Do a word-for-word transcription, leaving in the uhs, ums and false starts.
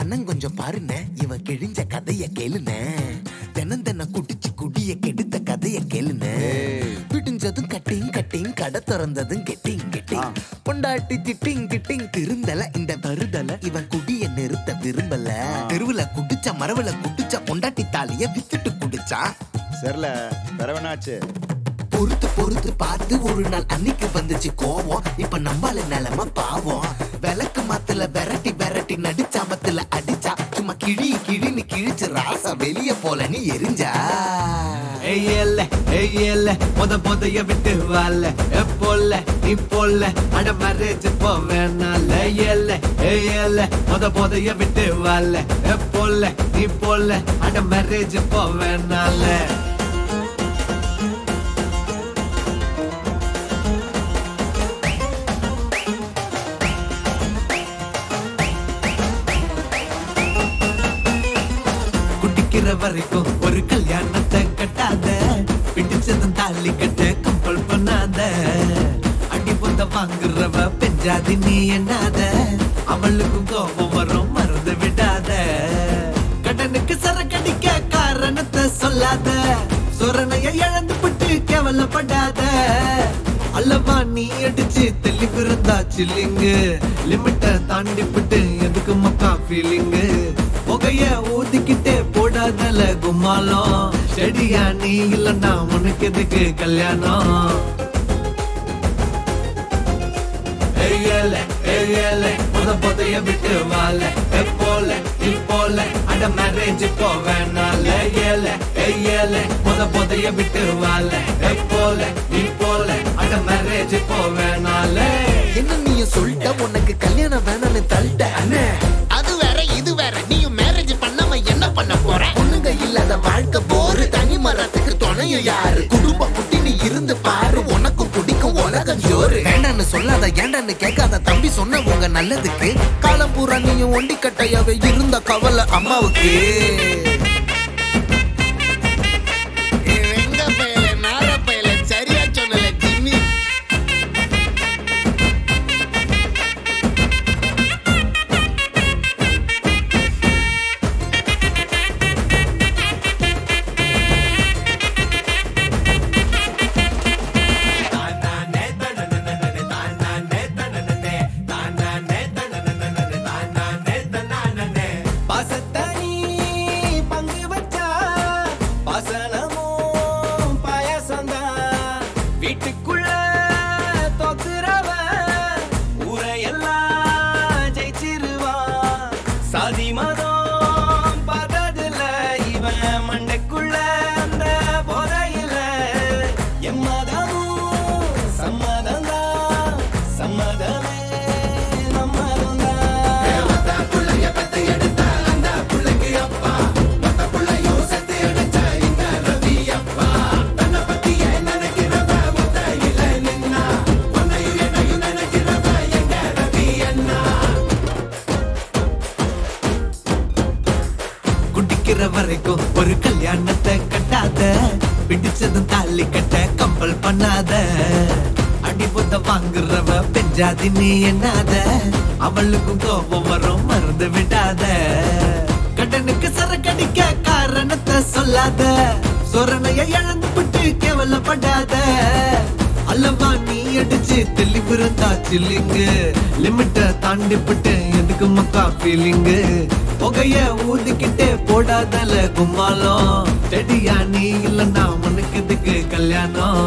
அண்ணன் கொஞ்சம் பாருன இவன் கிழிஞ்ச கதைய கேளுன தினம் தினம் குடிச்சு குடிய கெடுத்த கதைய கேளுன விடிஞ்சதும் கட்டிங் கட்டிங் கடை திறந்ததும் கெட்டிங் கெட்டிங் பொண்டாட்டி திட்டிங் திட்டிங் திருந்தல இந்த வருதல இவன் குடிய நிறுத்த விரும்பல தெருவுல குடிச்ச மரவுல குடிச்ச பொண்டாட்டி தாலிய வித்துட்டு குடிச்சா சரில வரவனாச்சு பொறுத்து பொறுத்து பார்த்து ஒரு நாள் அன்னைக்கு வந்துச்சு கோவம் இப்ப நம்மள நிலைமை பாவம் விளக்கு மாத்துல விரட்டி விரட்டி நடிச்சாமத்துல அடிச்சா சும்மா கிழி கிழின்னு கிழிச்சு ராசா வெளிய போல நீ எரிஞ்சா ஏயல்ல ஏயல்ல முத போதைய விட்டு வாழ எப்போல்ல இப்போல்ல அட மேரேஜ் போவேனால ஏயல்ல ஏயல்ல முத போதைய விட்டு வாழ எப்போல்ல இப்போல்ல அட மேரேஜ் போவேனால வரைக்கும் ஒரு கல்யாணத்தை கட்டாத பிடிச்சதும் தாலி கட்ட கம்பல் பண்ணாத அடி பொந்த வாங்குறவ பெஞ்சாதி நீ எண்ணாத அவளுக்கும் கோபம் வரும் மறந்து விடாத கடனுக்கு சரக்கடிக்க காரணத்தை சொல்லாத சொரணைய இழந்து விட்டு கேவலப்படாத அல்லவா நீ அடிச்சு தெளிவு இருந்தா சில்லிங்கு லிமிட்ட தாண்டி விட்டு எதுக்கு மக்கா ஃபீலிங்கு புகைய ஊதிக்கிட்டே போடாதல கும்மாலம் செடியா நீ இல்லன்னா உனக்கு எதுக்கு கல்யாணம் ஏயல ஏயல முத போதைய விட்டு வாழ எப்போல இப்போல அட மேரேஜ் போவேனால ஏல ஏயல முத போதைய விட்டு வாழ எப்போல இப்போல அட மேரேஜ் போவேனால என்ன நீ சொல்லிட்ட உனக்கு கல்யாணம் வேணும்னு தள்ளிட்ட அண்ணே அது வேற இது வேற நீயும் மேரேஜ் பண்ணாம என்ன பண்ண போற பொண்ணுங்க இல்லாத வாழ்க்கை போரு தனி மரத்துக்கு துணையும் யாரு குடும்ப குட்டி நீ இருந்து பாரு உனக்கும் குடிக்கும் உலகம் ஜோறு வேண்டான்னு சொல்லாத ஏண்டான்னு கேட்காத தம்பி சொன்ன உங்க நல்லதுக்கு காலம் பூரா நீயும் ஒண்டி கட்டையாவே இருந்த கவலை அம்மாவுக்கு வீட்டுக்குள்ள தோக்குறவ ஊரையெல்லாம் ஜெயிச்சிருவா சாதி மதம் பார்த்ததுல இவன் மண்டைக்குள்ள அந்த போதையில எம்மதமும் சம்மதம் தான் சம்மதமே நம்மதும் தான் பிள்ளைய பத்தி எடுத்த அந்த பிள்ளைக்கு அப்பா மத்த பிள்ளையும் செத்து எடுத்த இந்த ரவி அப்பா தன்னை பத்தி வரைக்கும் ஒரு கல்யாணத்தை கட்டாத பிடிச்சதும் தாலி கட்ட கம்பல் பண்ணாத அடி பொத்த வாங்குறவ பெஞ்சாதி நீ எண்ணாத அவளுக்கும் கோபம் வரும் மறந்து விடாத கடனுக்கு சரக்கடிக்க காரணத்தை சொல்லாத சொரணைய இழந்து விட்டு கேவலப்படாத அல்லவா நீ அடிச்சு தெளிவு இருந்தா சில்லிங்கு லிமிட்ட தாண்டி விட்டு எதுக்கு மக்கா ஃபீலிங்கு புகைய ஊதிக்கிட்டே போடாதல கும்மாலம் செடியா நீ இல்லன்னா உனக்கு எதுக்கு கல்யாணம்